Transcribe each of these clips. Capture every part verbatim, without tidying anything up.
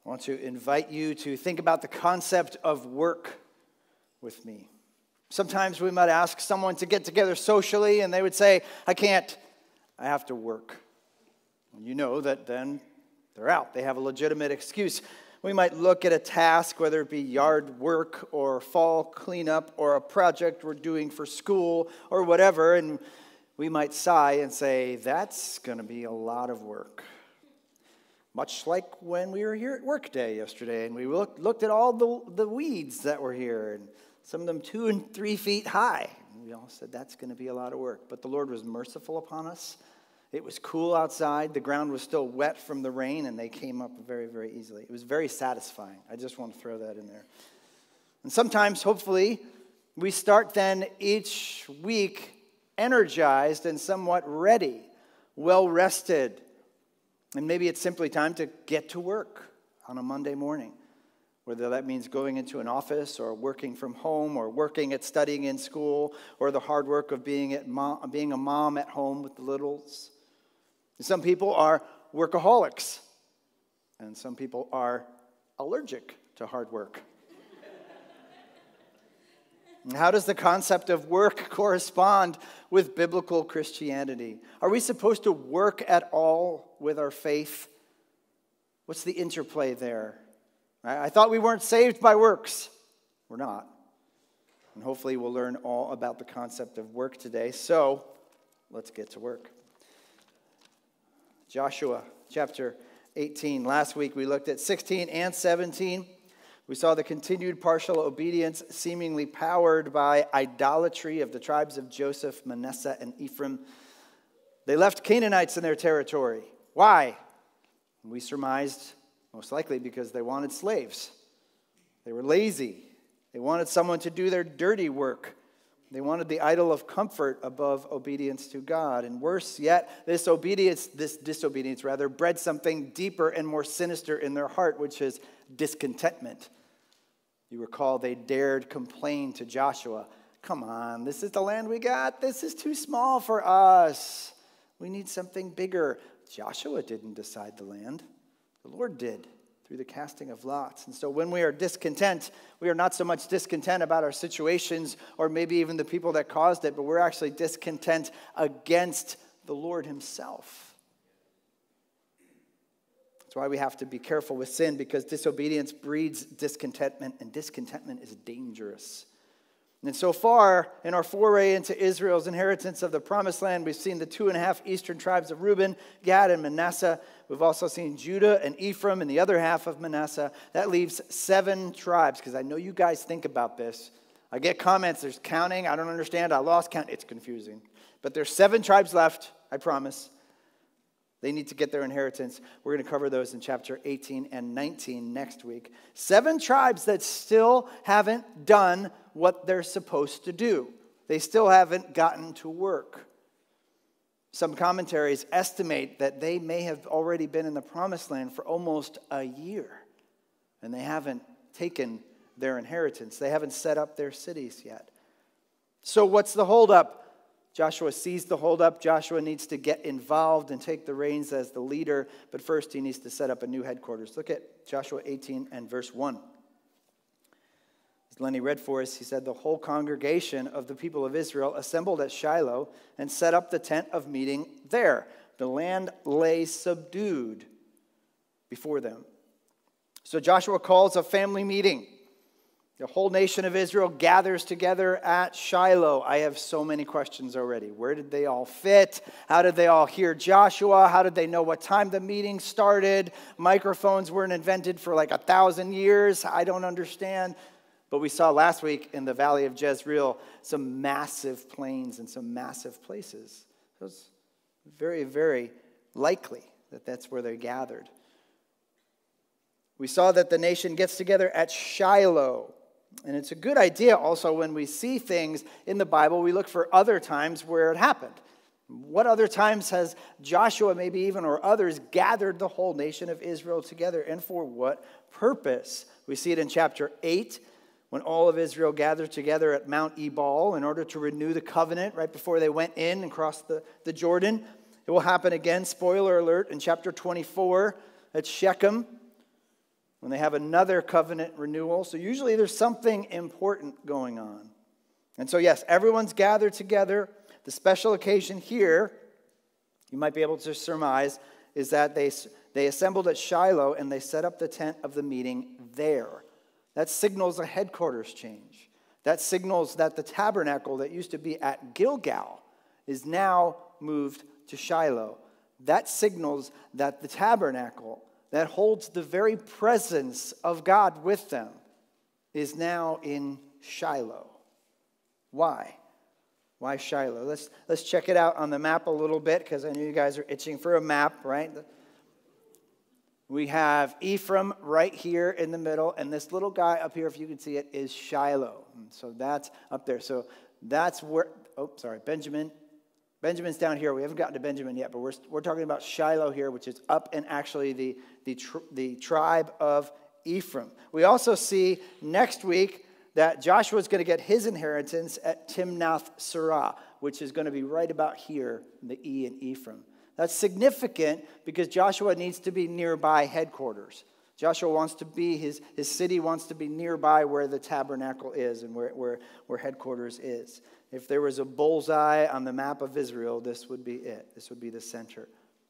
I want to invite you to think about the concept of work with me. Sometimes we might ask someone to get together socially, and they would say, I can't, I have to work. And you know that then they're out. They have a legitimate excuse. We might look at a task, whether it be yard work or fall cleanup or a project we're doing for school or whatever, and we might sigh and say, that's going to be a lot of work. Much like when we were here at work day yesterday, and we looked, looked at all the, the weeds that were here, and some of them two and three feet high. And we all said, that's going to be a lot of work. But the Lord was merciful upon us. It was cool outside. The ground was still wet from the rain, and they came up very, very easily. It was very satisfying. I just want to throw that in there. And sometimes, hopefully, we start then each week energized and somewhat ready, well-rested. And maybe it's simply time to get to work on a Monday morning, whether that means going into an office or working from home or working at studying in school or the hard work of being, at mom, being a mom at home with the littles. Some people are workaholics, and some people are allergic to hard work. And how does the concept of work correspond with biblical Christianity? Are we supposed to work at all with our faith? What's the interplay there? I thought we weren't saved by works. We're not. And hopefully we'll learn all about the concept of work today. So let's get to work. Joshua chapter eighteen. Last week we looked at sixteen and seventeen. We saw the continued partial obedience seemingly powered by idolatry of the tribes of Joseph, Manasseh, and Ephraim. They left Canaanites in their territory. Why? We surmised most likely because they wanted slaves. They were lazy. They wanted someone to do their dirty work. They wanted the idol of comfort above obedience to God. And worse yet, this obedience, this disobedience rather, bred something deeper and more sinister in their heart, which is discontentment. You recall they dared complain to Joshua, come on, this is the land we got. This is too small for us. We need something bigger. Joshua didn't decide the land. The Lord did through the casting of lots. And so when we are discontent, we are not so much discontent about our situations or maybe even the people that caused it, but we're actually discontent against the Lord himself. That's why we have to be careful with sin, because disobedience breeds discontentment, and discontentment is dangerous. And so far, in our foray into Israel's inheritance of the promised land, we've seen the two and a half eastern tribes of Reuben, Gad, and Manasseh. We've also seen Judah and Ephraim and the other half of Manasseh. That leaves seven tribes, because I know you guys think about this. I get comments, there's counting, I don't understand, I lost count. It's confusing. But there's seven tribes left, I promise. They need to get their inheritance. We're going to cover those in chapter eighteen and nineteen next week. Seven tribes that still haven't done what they're supposed to do. They still haven't gotten to work. Some commentaries estimate that they may have already been in the promised land for almost a year, and they haven't taken their inheritance. They haven't set up their cities yet. So what's the holdup? Joshua sees the holdup. Joshua needs to get involved and take the reins as the leader, but first he needs to set up a new headquarters. Look at Joshua eighteen and verse one. As Lenny read for us, he said, the whole congregation of the people of Israel assembled at Shiloh and set up the tent of meeting there. The land lay subdued before them. So Joshua calls a family meeting. The whole nation of Israel gathers together at Shiloh. I have so many questions already. Where did they all fit? How did they all hear Joshua? How did they know what time the meeting started? Microphones weren't invented for like a thousand years. I don't understand. But we saw last week in the Valley of Jezreel some massive plains and some massive places. It was very, very likely that that's where they gathered. We saw that the nation gets together at Shiloh. And it's a good idea also when we see things in the Bible, we look for other times where it happened. What other times has Joshua, maybe even, or others, gathered the whole nation of Israel together, and for what purpose? We see it in chapter eight, when all of Israel gathered together at Mount Ebal in order to renew the covenant right before they went in and crossed the, the Jordan. It will happen again, spoiler alert, in chapter twenty-four at Shechem, when they have another covenant renewal. So usually there's something important going on. And so yes, everyone's gathered together. The special occasion here, you might be able to surmise, is that they, they assembled at Shiloh and they set up the tent of the meeting there. That signals a headquarters change. That signals that the tabernacle that used to be at Gilgal is now moved to Shiloh. That signals that the tabernacle that holds the very presence of God with them is now in Shiloh. Why? Why Shiloh? Let's, let's check it out on the map a little bit, because I know you guys are itching for a map, right? We have Ephraim right here in the middle, and this little guy up here, if you can see it, is Shiloh. And so that's up there. So that's where, oh, sorry, Benjamin. Benjamin's down here. We haven't gotten to Benjamin yet, but we're, we're talking about Shiloh here, which is up in actually the, the, tr- the tribe of Ephraim. We also see next week that Joshua is going to get his inheritance at Timnath Serah, which is going to be right about here, the E in Ephraim. That's significant because Joshua needs to be nearby headquarters. Joshua wants to be, his, his city wants to be nearby where the tabernacle is and where, where, where headquarters is. If there was a bullseye on the map of Israel, this would be it. This would be the center.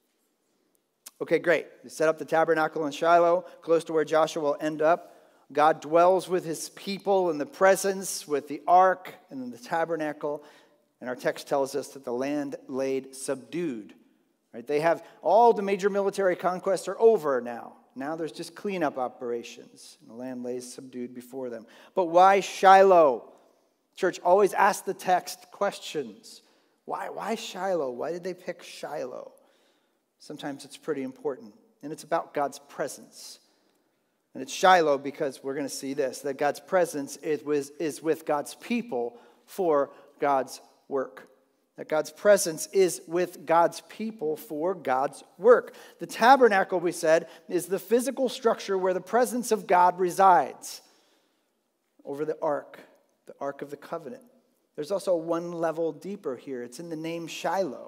Okay, great. We set up the tabernacle in Shiloh, close to where Joshua will end up. God dwells with his people in the presence, with the ark and in the tabernacle. And our text tells us that the land laid subdued. Right? They have all the major military conquests are over now. Now there's just cleanup operations. And the land lays subdued before them. But why Shiloh? Church, always ask the text questions. Why, why Shiloh? Why did they pick Shiloh? Sometimes it's pretty important. And it's about God's presence. And it's Shiloh because we're going to see this, that God's presence is with, is with God's people for God's work. That God's presence is with God's people for God's work. The tabernacle, we said, is the physical structure where the presence of God resides. Over the ark, the ark of the covenant. There's also one level deeper here. It's in the name Shiloh.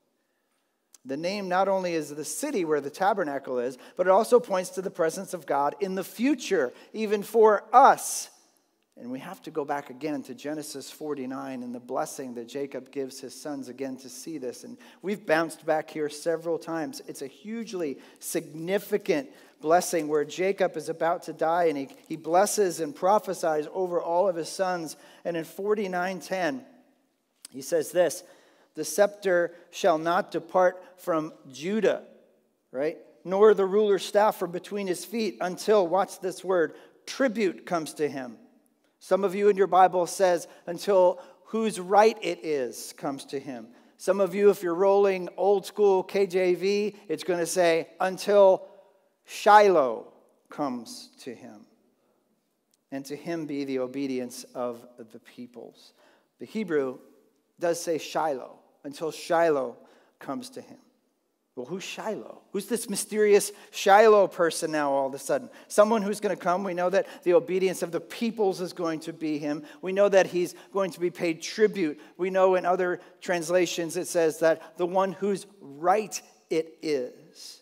The name not only is the city where the tabernacle is, but it also points to the presence of God in the future, even for us. And we have to go back again to Genesis forty-nine and the blessing that Jacob gives his sons again to see this. And we've bounced back here several times. It's a hugely significant blessing where Jacob is about to die and he, he blesses and prophesies over all of his sons. And in forty-nine ten, he says this, the scepter shall not depart from Judah, right? Nor the ruler's staff from between his feet until, watch this word, tribute comes to him. Some of you in your Bible says, until whose right it is comes to him. Some of you, if you're rolling old school K J V, it's going to say, until Shiloh comes to him. And to him be the obedience of the peoples. The Hebrew does say Shiloh, until Shiloh comes to him. Well, who's Shiloh? Who's this mysterious Shiloh person now all of a sudden? Someone who's going to come. We know that the obedience of the peoples is going to be him. We know that he's going to be paid tribute. We know in other translations it says that the one whose right it is.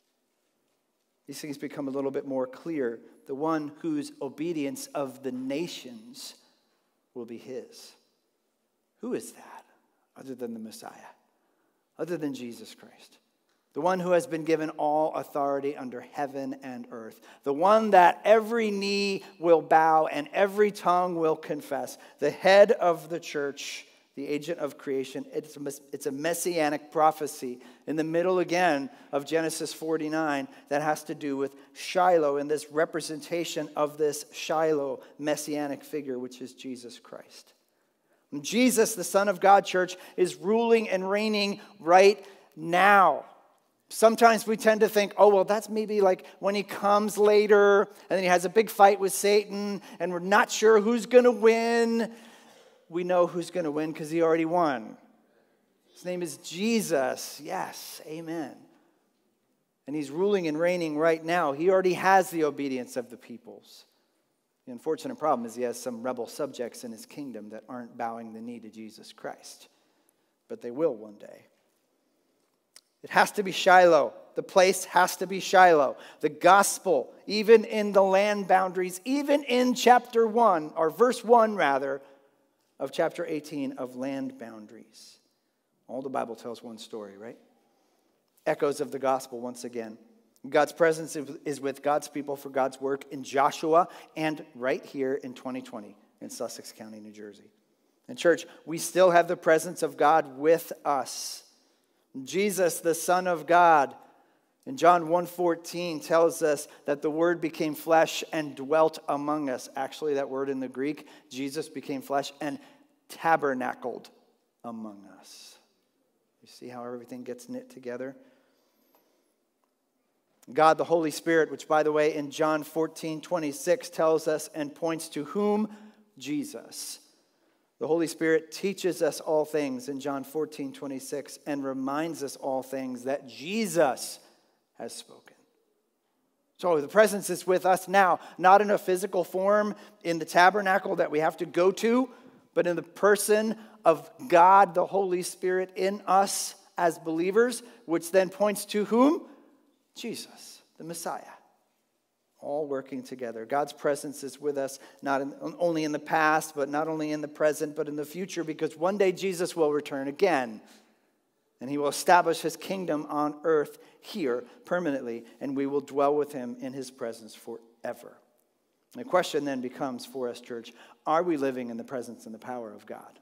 These things become a little bit more clear. The one whose obedience of the nations will be his. Who is that other than the Messiah? Other than Jesus Christ? The one who has been given all authority under heaven and earth. The one that every knee will bow and every tongue will confess. The head of the church, the agent of creation. It's a, it's a messianic prophecy in the middle again of Genesis forty-nine that has to do with Shiloh and this representation of this Shiloh messianic figure, which is Jesus Christ. And Jesus, the Son of God, church, is ruling and reigning right now. Sometimes we tend to think, oh, well, that's maybe like when he comes later and then he has a big fight with Satan and we're not sure who's going to win. We know who's going to win because he already won. His name is Jesus. Yes, amen. And he's ruling and reigning right now. He already has the obedience of the peoples. The unfortunate problem is he has some rebel subjects in his kingdom that aren't bowing the knee to Jesus Christ. But they will one day. It has to be Shiloh. The place has to be Shiloh. The gospel, even in the land boundaries, even in chapter one, or verse one rather, of chapter eighteen of land boundaries. All the Bible tells one story, right? Echoes of the gospel once again. God's presence is with God's people for God's work in Joshua and right here in twenty twenty in Sussex County, New Jersey. And church, we still have the presence of God with us. Jesus, the Son of God, in John one fourteen tells us that the Word became flesh and dwelt among us. Actually, that word in the Greek, Jesus became flesh and tabernacled among us. You see how everything gets knit together? God, the Holy Spirit, which, by the way, in John fourteen twenty-six tells us and points to whom? Jesus. The Holy Spirit teaches us all things in John fourteen twenty-six and reminds us all things that Jesus has spoken. So the presence is with us now, not in a physical form in the tabernacle that we have to go to, but in the person of God, the Holy Spirit in us as believers, which then points to whom? Jesus, the Messiah. All working together. God's presence is with us not in, only in the past, but not only in the present, but in the future, because one day Jesus will return again. And he will establish his kingdom on earth here permanently, and we will dwell with him in his presence forever. The question then becomes for us, church, are we living in the presence and the power of God?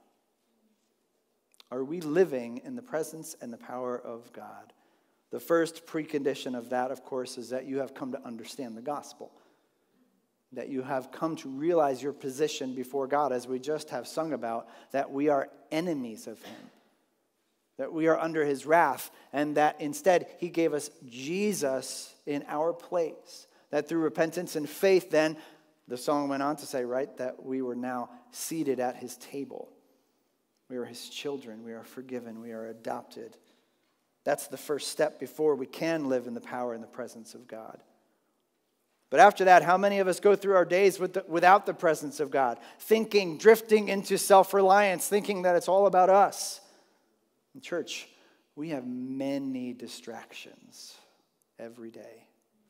Are we living in the presence and the power of God? The first precondition of that, of course, is that you have come to understand the gospel. That you have come to realize your position before God, as we just have sung about, that we are enemies of him. That we are under his wrath, and that instead he gave us Jesus in our place. That through repentance and faith, then, the song went on to say, right, that we were now seated at his table. We are his children. We are forgiven. We are adopted. That's the first step before we can live in the power and the presence of God. But after that, how many of us go through our days with the, without the presence of God? Thinking, drifting into self-reliance, thinking that it's all about us. In church, we have many distractions every day.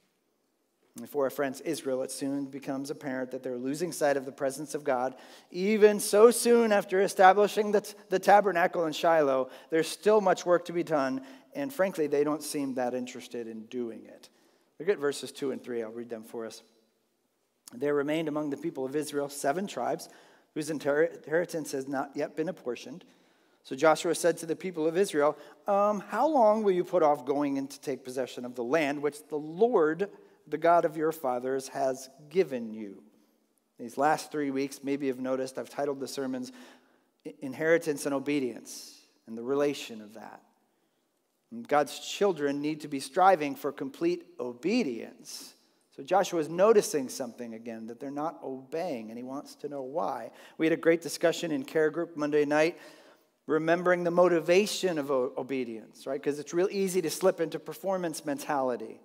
And for our friends Israel, it soon becomes apparent that they're losing sight of the presence of God. Even so soon after establishing the, the tabernacle in Shiloh, there's still much work to be done. And frankly, they don't seem that interested in doing it. Look at verses two and three. I'll read them for us. There remained among the people of Israel seven tribes whose inheritance has not yet been apportioned. So Joshua said to the people of Israel, um, how long will you put off going in to take possession of the land which the Lord, the God of your fathers, has given you? These last three weeks, maybe you've noticed, I've titled the sermons Inheritance and Obedience and the relation of that. And God's children need to be striving for complete obedience. So Joshua is noticing something again, that they're not obeying, and he wants to know why. We had a great discussion in care group Monday night, remembering the motivation of o- obedience, right? Because it's real easy to slip into performance mentality.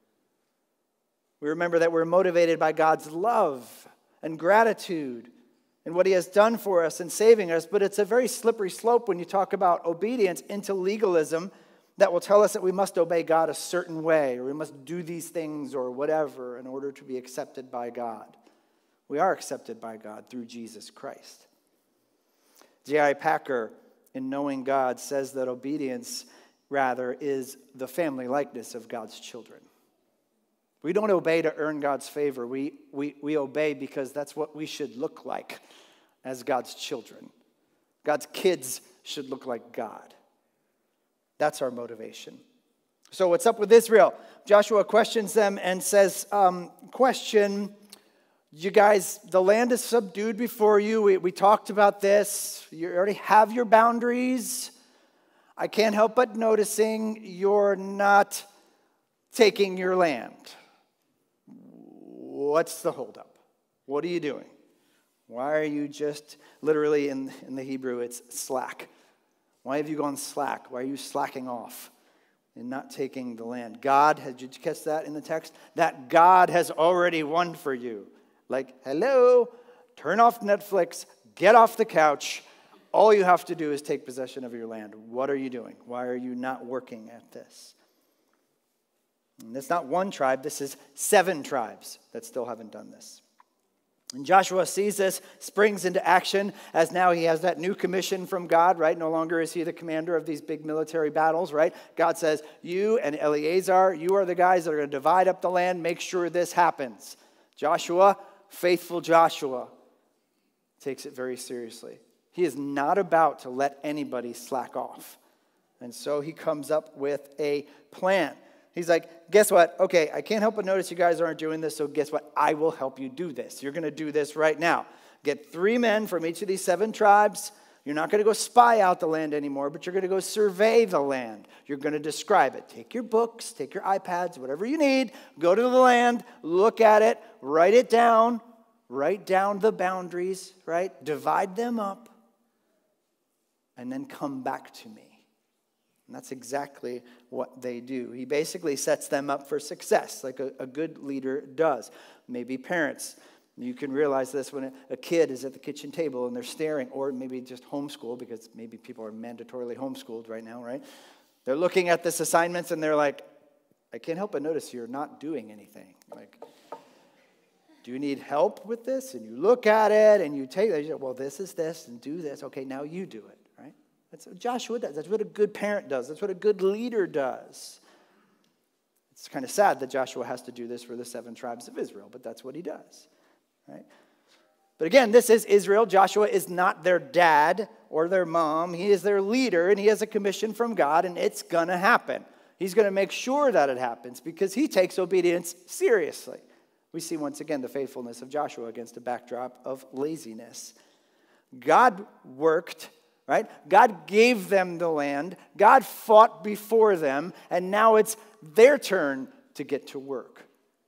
We remember that we're motivated by God's love and gratitude and what he has done for us in saving us, but it's a very slippery slope when you talk about obedience into legalism that will tell us that we must obey God a certain way, or we must do these things or whatever in order to be accepted by God. We are accepted by God through Jesus Christ. J I Packer, in Knowing God, says that obedience, rather, is the family likeness of God's children. We don't obey to earn God's favor. We, we, we obey because that's what we should look like as God's children. God's kids should look like God. That's our motivation. So what's up with Israel? Joshua questions them and says, um, question, you guys, the land is subdued before you. We, we talked about this. You already have your boundaries. I can't help but noticing you're not taking your land. What's the holdup? What are you doing? Why are you just, literally in, in the Hebrew, it's slack. Why have you gone slack? Why are you slacking off and not taking the land? God, did you catch that in the text? That God has already won for you. Like, hello, turn off Netflix, get off the couch. All you have to do is take possession of your land. What are you doing? Why are you not working at this? And it's not one tribe, this is seven tribes that still haven't done this. And Joshua sees this, springs into action, as now he has that new commission from God, right? No longer is he the commander of these big military battles, right? God says, you and Eleazar, you are the guys that are going to divide up the land, make sure this happens. Joshua, faithful Joshua, takes it very seriously. He is not about to let anybody slack off. And so he comes up with a plan. He's like, guess what? Okay, I can't help but notice you guys aren't doing this, so guess what? I will help you do this. You're going to do this right now. Get three men from each of these seven tribes. You're not going to go spy out the land anymore, but you're going to go survey the land. You're going to describe it. Take your books, take your iPads, whatever you need. Go to the land, look at it, write it down. Write down the boundaries, right? Divide them up. And then come back to me. And that's exactly what they do. He basically sets them up for success, like a, a good leader does. Maybe parents, you can realize this when a, a kid is at the kitchen table and they're staring, or maybe just homeschool, because maybe people are mandatorily homeschooled right now, right? They're looking at this assignments and they're like, I can't help but notice you're not doing anything. Like, do you need help with this? And you look at it and you take it, well, this is this and do this. Okay, now you do it. That's what Joshua does. That's what a good parent does. That's what a good leader does. It's kind of sad that Joshua has to do this for the seven tribes of Israel, but that's what he does, right? But again, this is Israel. Joshua is not their dad or their mom. He is their leader, and he has a commission from God, and it's going to happen. He's going to make sure that it happens because he takes obedience seriously. We see once again the faithfulness of Joshua against a backdrop of laziness. God worked. Right? God gave them the land. God fought before them. And now it's their turn to get to work.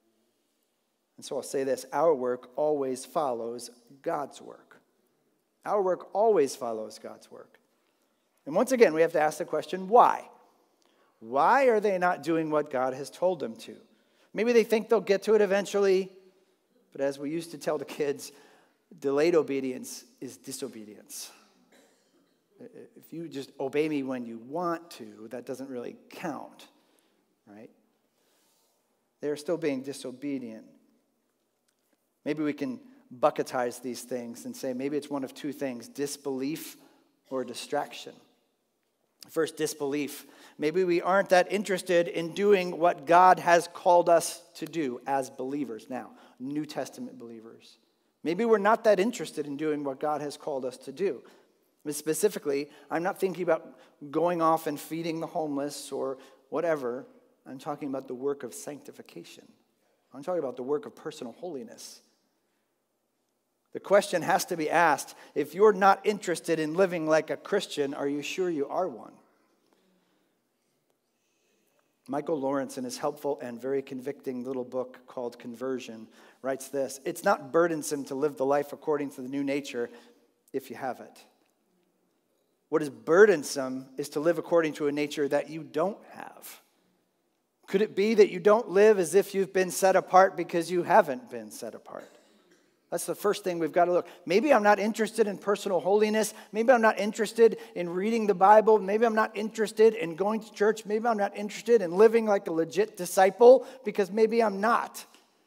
And so I'll say this. Our work always follows God's work. Our work always follows God's work. And once again, we have to ask the question, why? Why are they not doing what God has told them to? Maybe they think they'll get to it eventually. But as we used to tell the kids, delayed obedience is disobedience. If you just obey me when you want to, that doesn't really count, right? They're still being disobedient. Maybe we can bucketize these things and say maybe it's one of two things, disbelief or distraction. First, disbelief. Maybe we aren't that interested in doing what God has called us to do as believers now, New Testament believers. Maybe we're not that interested in doing what God has called us to do. But specifically, I'm not thinking about going off and feeding the homeless or whatever. I'm talking about the work of sanctification. I'm talking about the work of personal holiness. The question has to be asked, if you're not interested in living like a Christian, are you sure you are one? Michael Lawrence, in his helpful and very convicting little book called Conversion, writes this: it's not burdensome to live the life according to the new nature if you have it. What is burdensome is to live according to a nature that you don't have. Could it be that you don't live as if you've been set apart because you haven't been set apart? That's the first thing we've got to look. Maybe I'm not interested in personal holiness. Maybe I'm not interested in reading the Bible. Maybe I'm not interested in going to church. Maybe I'm not interested in living like a legit disciple because maybe I'm not.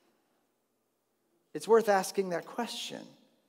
It's worth asking that question.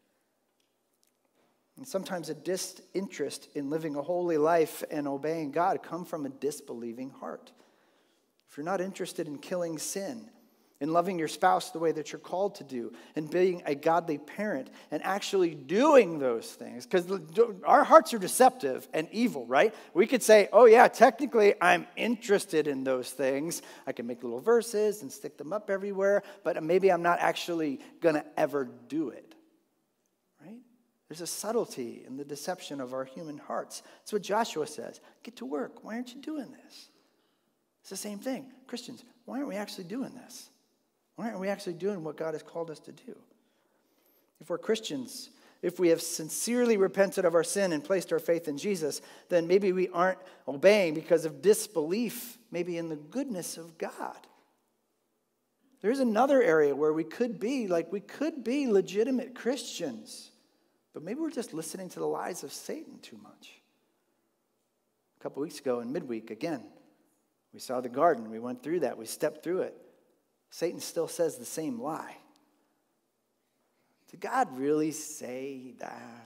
And sometimes a disinterest in living a holy life and obeying God come from a disbelieving heart. If you're not interested in killing sin, in loving your spouse the way that you're called to do, and being a godly parent, and actually doing those things, because our hearts are deceptive and evil, right? We could say, oh yeah, technically I'm interested in those things. I can make little verses and stick them up everywhere, but maybe I'm not actually going to ever do it. There's a subtlety in the deception of our human hearts. That's what Joshua says. Get to work. Why aren't you doing this? It's the same thing. Christians, why aren't we actually doing this? Why aren't we actually doing what God has called us to do? If we're Christians, if we have sincerely repented of our sin and placed our faith in Jesus, then maybe we aren't obeying because of disbelief, maybe in the goodness of God. There's another area where we could be, like we could be legitimate Christians. But maybe we're just listening to the lies of Satan too much. A couple weeks ago in midweek, again, We saw the garden. We went through that. We stepped through it. Satan still says the same lie. Did God really say that?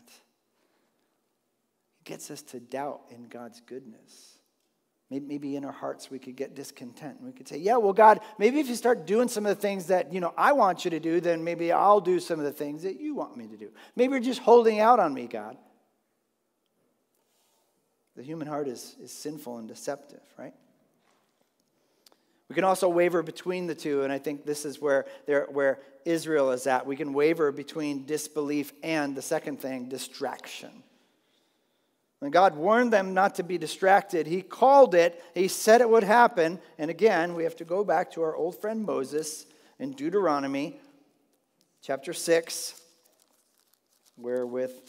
He gets us to doubt in God's goodness. Maybe, maybe in our hearts we could get discontent. We could say, yeah, well, God, maybe if you start doing some of the things that, you know, I want you to do, then maybe I'll do some of the things that you want me to do. Maybe you're just holding out on me, God. The human heart is, is sinful and deceptive, right? We can also waver between the two, and I think this is where, where Israel is at. We can waver between disbelief and, the second thing, distraction. When God warned them not to be distracted, he called it, he said it would happen, and again, we have to go back to our old friend Moses in Deuteronomy chapter six, where with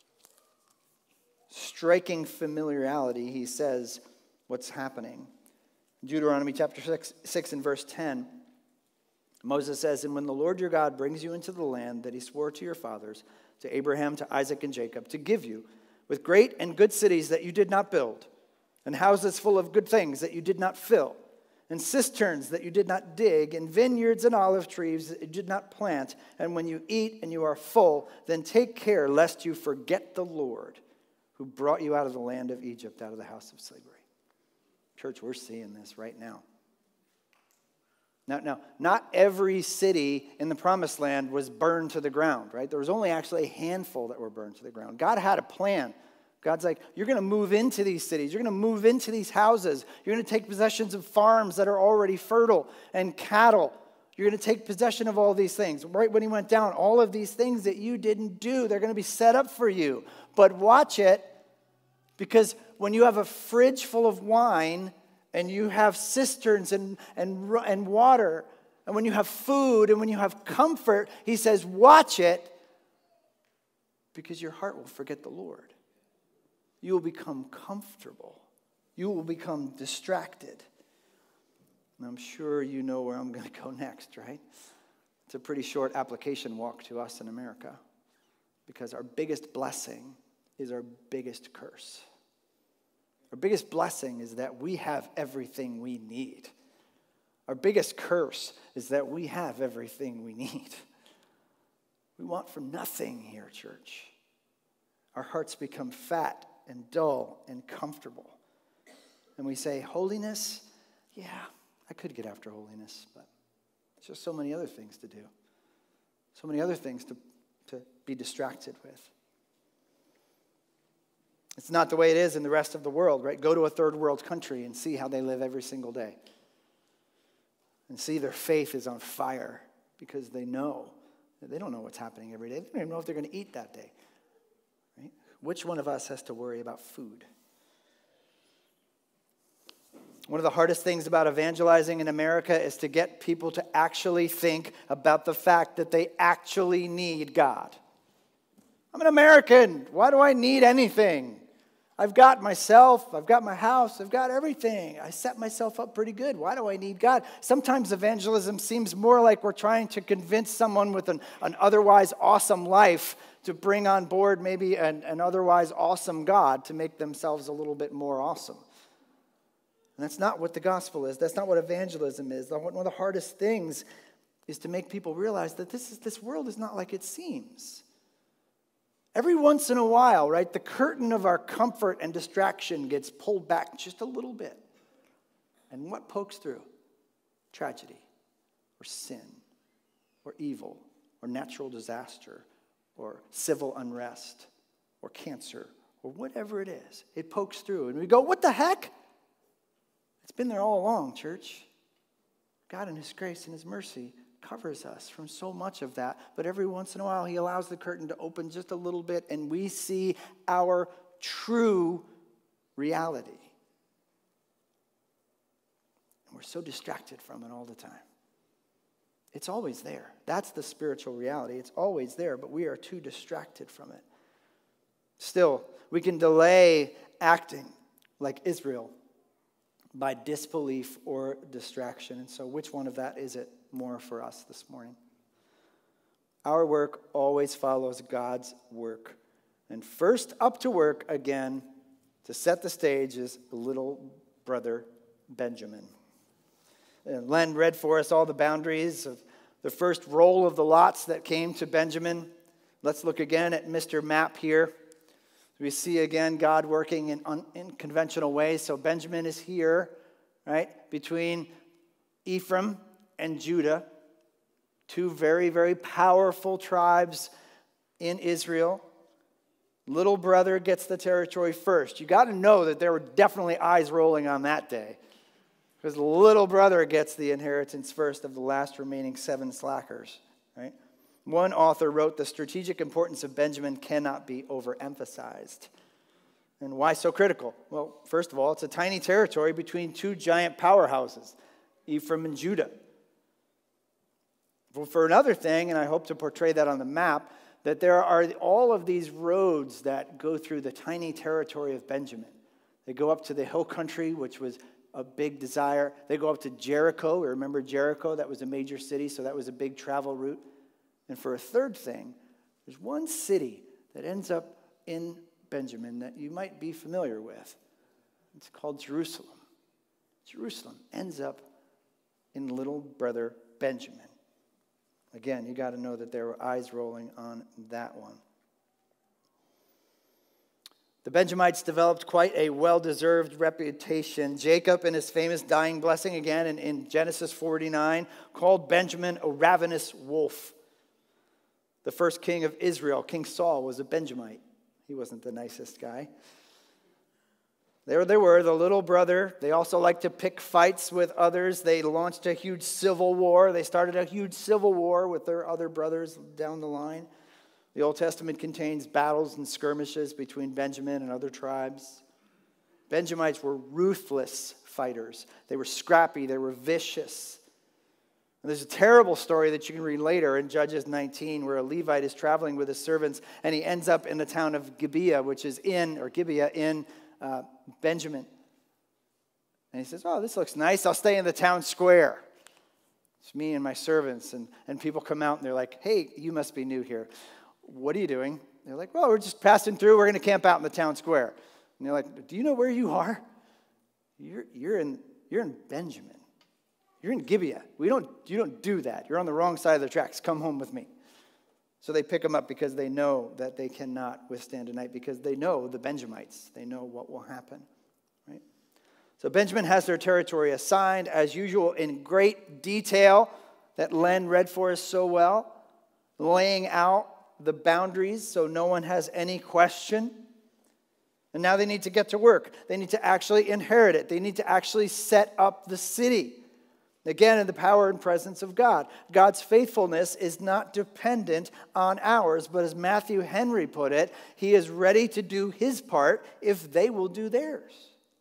striking familiarity, he says what's happening. Deuteronomy chapter six, six and verse ten, Moses says, "And when the Lord your God brings you into the land that he swore to your fathers, to Abraham, to Isaac, and Jacob, to give you, with great and good cities that you did not build, and houses full of good things that you did not fill, and cisterns that you did not dig, and vineyards and olive trees that you did not plant, and when you eat and you are full, then take care lest you forget the Lord, who brought you out of the land of Egypt, out of the house of slavery." Church, we're seeing this right now. Now, now, not every city in the promised land was burned to the ground, right? There was only actually a handful that were burned to the ground. God had a plan. God's like, you're going to move into these cities. You're going to move into these houses. You're going to take possessions of farms that are already fertile and cattle. You're going to take possession of all these things. Right when he went down, all of these things that you didn't do, they're going to be set up for you. But watch it, because when you have a fridge full of wine and you have cisterns and, and, and water, and when you have food and when you have comfort, he says, watch it, because your heart will forget the Lord. You will become comfortable. You will become distracted. And I'm sure you know where I'm going to go next, right? It's a pretty short application walk to us in America, because our biggest blessing is our biggest curse. Our biggest blessing is that we have everything we need. Our biggest curse is that we have everything we need. We want for nothing here, church. Our hearts become fat and dull and comfortable. And we say, holiness, yeah, I could get after holiness, but there's just so many other things to do. So many other things to, to be distracted with. It's not the way it is in the rest of the world, right? Go to a third world country and see how they live every single day. And see their faith is on fire because they know. They don't know what's happening every day. They don't even know if they're going to eat that day. Right? Which one of us has to worry about food? One of the hardest things about evangelizing in America is to get people to actually think about the fact that they actually need God. I'm an American. Why do I need anything? I've got myself, I've got my house, I've got everything. I set myself up pretty good. Why do I need God? Sometimes evangelism seems more like we're trying to convince someone with an, an otherwise awesome life to bring on board maybe an, an otherwise awesome God to make themselves a little bit more awesome. And that's not what the gospel is. That's not what evangelism is. One of the hardest things is to make people realize that this is, this world is not like it seems. Every once in a while, right, the curtain of our comfort and distraction gets pulled back just a little bit. And what pokes through? Tragedy, or sin, or evil, or natural disaster, or civil unrest, or cancer, or whatever it is. It pokes through, and we go, what the heck? It's been there all along, church. God in his grace and his mercy covers us from so much of that, but every once in a while he allows the curtain to open just a little bit and we see our true reality. And we're so distracted from it all the time. It's always there. That's the spiritual reality. It's always there, but we are too distracted from it. Still, we can delay acting like Israel by disbelief or distraction. And so which one of that is it more for us this morning? Our work always follows God's work. And first up to work again to set the stage is little brother Benjamin. And Len read for us all the boundaries of the first roll of the lots that came to Benjamin. Let's look again at Mister Map here. We see again God working in unconventional ways. So Benjamin is here, right, between Ephraim and Judah, two very, very powerful tribes in Israel. Little brother gets the territory first. You got to know that there were definitely eyes rolling on that day, because little brother gets the inheritance first of the last remaining seven slackers, right? One author wrote, the strategic importance of Benjamin cannot be overemphasized. And why so critical? Well, first of all, it's a tiny territory between two giant powerhouses, Ephraim and Judah. Well, for another thing, and I hope to portray that on the map, that there are all of these roads that go through the tiny territory of Benjamin. They go up to the hill country, which was a big desire. They go up to Jericho. Remember Jericho? That was a major city, so that was a big travel route. And for a third thing, there's one city that ends up in Benjamin that you might be familiar with. It's called Jerusalem. Jerusalem ends up in little brother Benjamin. Again, you got to know that there were eyes rolling on that one. The Benjamites developed quite a well-deserved reputation. Jacob, in his famous dying blessing, again in, in Genesis forty-nine, called Benjamin a ravenous wolf. The first king of Israel, King Saul, was a Benjamite. He wasn't the nicest guy. There they were, the little brother. They also liked to pick fights with others. They launched a huge civil war. They started a huge civil war with their other brothers down the line. The Old Testament contains battles and skirmishes between Benjamin and other tribes. Benjamites were ruthless fighters. They were scrappy. They were vicious. And there's a terrible story that you can read later in Judges nineteen, where a Levite is traveling with his servants, and he ends up in the town of Gibeah, which is in, or Gibeah, in uh, Benjamin. And he says, oh, this looks nice. I'll stay in the town square. It's me and my servants. And, and people come out, and they're like, hey, you must be new here. What are you doing? They're like, well, we're just passing through. We're going to camp out in the town square. And they're like, do you know where you are? You're, you're, in, you're in Benjamin. You're in Gibeah. We don't, you don't do that. You're on the wrong side of the tracks. Come home with me. So they pick them up because they know that they cannot withstand a night, because they know the Benjamites. They know what will happen. Right? So Benjamin has their territory assigned, as usual, in great detail that Len read for us so well, laying out the boundaries so no one has any question. And now they need to get to work. They need to actually inherit it. They need to actually set up the city. Again, in the power and presence of God. God's faithfulness is not dependent on ours, but as Matthew Henry put it, he is ready to do his part if they will do theirs.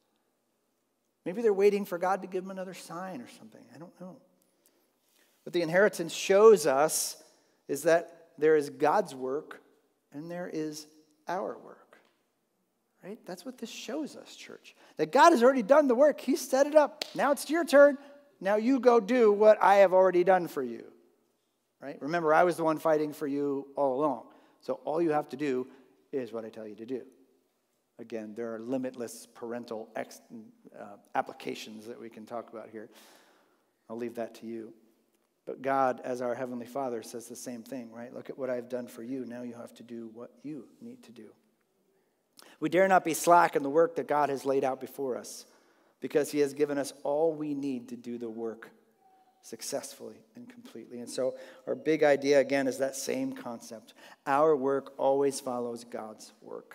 Maybe they're waiting for God to give them another sign or something. I don't know. What the inheritance shows us is that there is God's work and there is our work. Right? That's what this shows us, church. That God has already done the work. He set it up. Now it's your turn. Now you go do what I have already done for you. Right? Remember, I was the one fighting for you all along. So all you have to do is what I tell you to do. Again, there are limitless parental ex, uh, applications that we can talk about here. I'll leave that to you. But God, as our Heavenly Father, says the same thing, right? Look at what I've done for you. Now you have to do what you need to do. We dare not be slack in the work that God has laid out before us, because he has given us all we need to do the work successfully and completely. And so our big idea, again, is that same concept. Our work always follows God's work.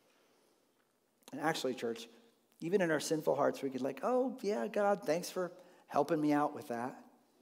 And actually, church, even in our sinful hearts, we could like, oh, yeah, God, thanks for helping me out with that.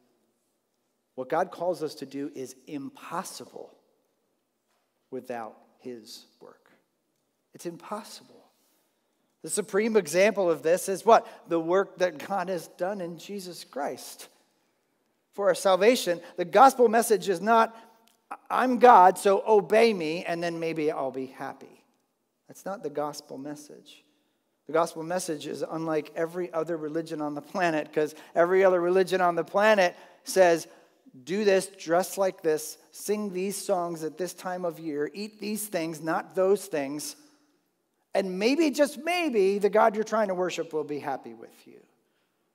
What God calls us to do is impossible without his work. It's impossible. The supreme example of this is what? The work that God has done in Jesus Christ. For our salvation, the gospel message is not, I'm God, so obey me, and then maybe I'll be happy. That's not the gospel message. The gospel message is unlike every other religion on the planet, because every other religion on the planet says, do this, dress like this, sing these songs at this time of year, eat these things, not those things, and maybe, just maybe, the God you're trying to worship will be happy with you.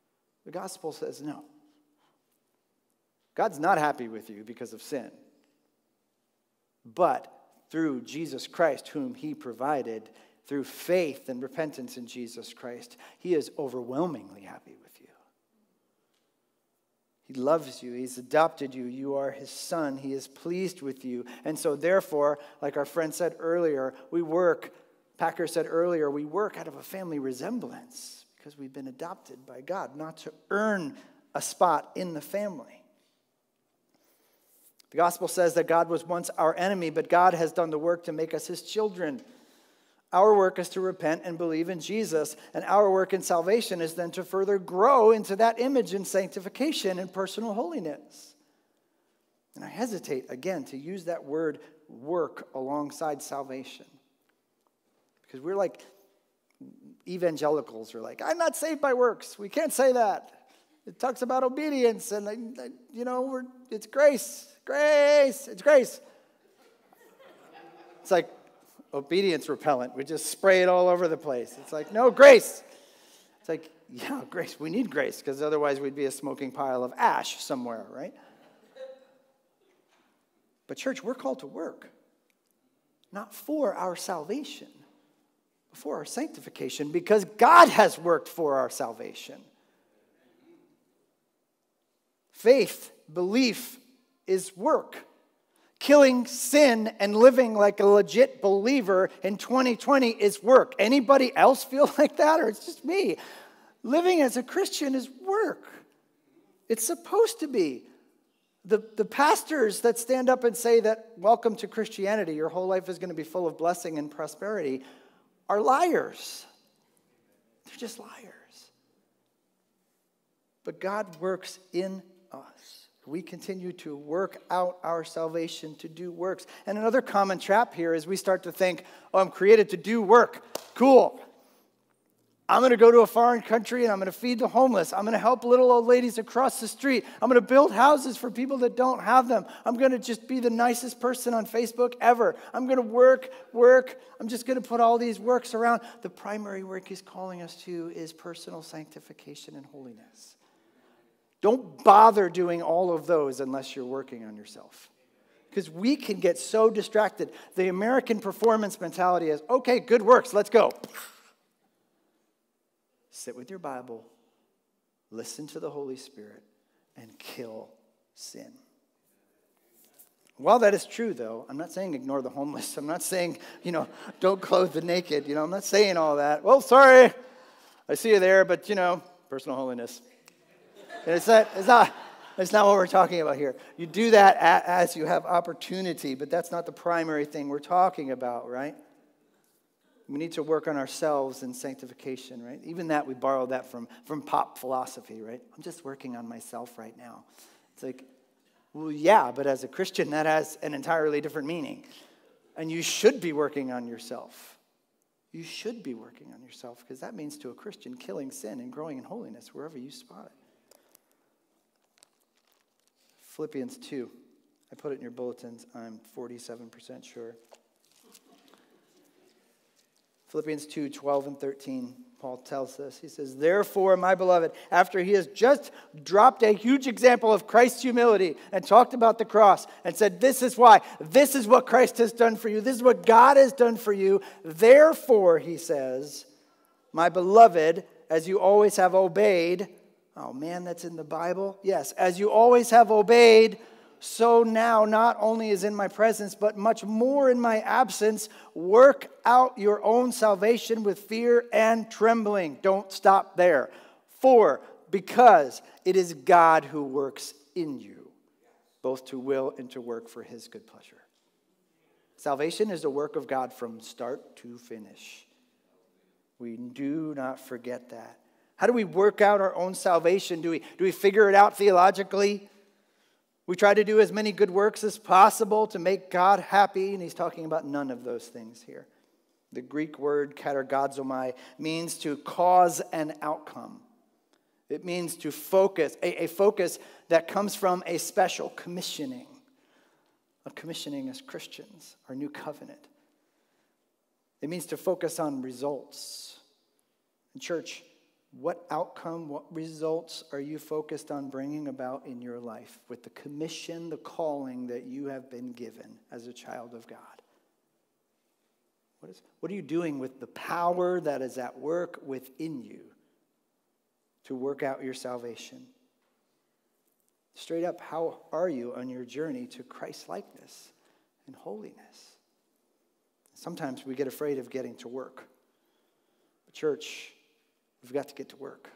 The gospel says no. God's not happy with you because of sin. But through Jesus Christ, whom he provided, through faith and repentance in Jesus Christ, he is overwhelmingly happy with you. He loves you. He's adopted you. You are his son. He is pleased with you. And so therefore, like our friend said earlier, we work, Packer said earlier, we work out of a family resemblance because we've been adopted by God, not to earn a spot in the family. The gospel says that God was once our enemy, but God has done the work to make us his children. Our work is to repent and believe in Jesus, and our work in salvation is then to further grow into that image in sanctification and personal holiness. And I hesitate, again, to use that word work alongside salvation. Because we're like evangelicals are like, I'm not saved by works. We can't say that. It talks about obedience, and, you know, we're, it's grace. Grace, it's grace. It's like obedience repellent. We just spray it all over the place. It's like, no, grace. It's like, yeah, grace. We need grace because otherwise we'd be a smoking pile of ash somewhere, right? But church, we're called to work. Not for our salvation, but for our sanctification, because God has worked for our salvation. Faith, belief, is work. Killing sin and living like a legit believer in twenty twenty is work. Anybody else feel like that, or it's just me? Living as a Christian is work. It's supposed to be. The, the pastors that stand up and say that, welcome to Christianity, your whole life is going to be full of blessing and prosperity, are liars. They're just liars. But God works in us. We continue to work out our salvation to do works. And another common trap here is we start to think, oh, I'm created to do work. Cool. I'm going to go to a foreign country and I'm going to feed the homeless. I'm going to help little old ladies across the street. I'm going to build houses for people that don't have them. I'm going to just be the nicest person on Facebook ever. I'm going to work, work. I'm just going to put all these works around. The primary work he's calling us to is personal sanctification and holiness. Don't bother doing all of those unless you're working on yourself. Because we can get so distracted. The American performance mentality is, okay, good works, let's go. Sit with your Bible, listen to the Holy Spirit, and kill sin. While that is true, though, I'm not saying ignore the homeless. I'm not saying, you know, don't clothe the naked. You know, I'm not saying all that. Well, sorry, I see you there, but, you know, personal holiness. It's not, it's, not, it's not what we're talking about here. You do that as you have opportunity, but that's not the primary thing we're talking about, right? We need to work on ourselves in sanctification, right? Even that, we borrowed that from, from pop philosophy, right? I'm just working on myself right now. It's like, well, yeah, but as a Christian, that has an entirely different meaning. And you should be working on yourself. You should be working on yourself, because that means to a Christian killing sin and growing in holiness wherever you spot it. Philippians two. I put it in your bulletins. I'm forty-seven percent sure. Philippians two, twelve and thirteen. Paul tells us. He says, therefore, my beloved, after he has just dropped a huge example of Christ's humility and talked about the cross and said, this is why. This is what Christ has done for you. This is what God has done for you. Therefore, he says, my beloved, as you always have obeyed. Oh, man, that's in the Bible? Yes. As you always have obeyed, so now not only is in my presence, but much more in my absence, work out your own salvation with fear and trembling. Don't stop there. For, because it is God who works in you, both to will and to work for his good pleasure. Salvation is the work of God from start to finish. We do not forget that. How do we work out our own salvation? Do we, do we figure it out theologically? We try to do as many good works as possible to make God happy, and he's talking about none of those things here. The Greek word katergazomai means to cause an outcome. It means to focus, a, a focus that comes from a special commissioning. A commissioning as Christians, our new covenant. It means to focus on results. In church, What outcome, what results are you focused on bringing about in your life with the commission, the calling that you have been given as a child of God? What is, what are you doing with the power that is at work within you to work out your salvation? Straight up, how are you on your journey to Christ-likeness and holiness? Sometimes we get afraid of getting to work. But church, we've got to get to work.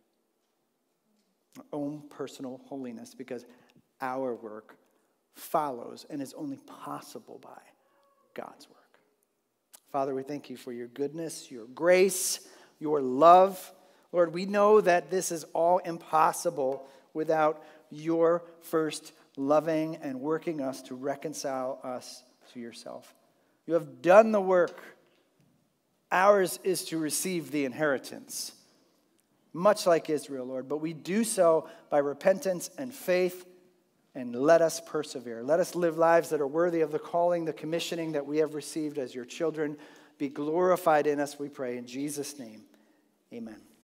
Our own personal holiness, because our work follows and is only possible by God's work. Father, we thank you for your goodness, your grace, your love. Lord, we know that this is all impossible without your first loving and working us to reconcile us to yourself. You have done the work. Ours is to receive the inheritance, much like Israel, Lord. But we do so by repentance and faith, and let us persevere. Let us live lives that are worthy of the calling, the commissioning that we have received as your children. Be glorified in us, we pray. In Jesus' name, amen.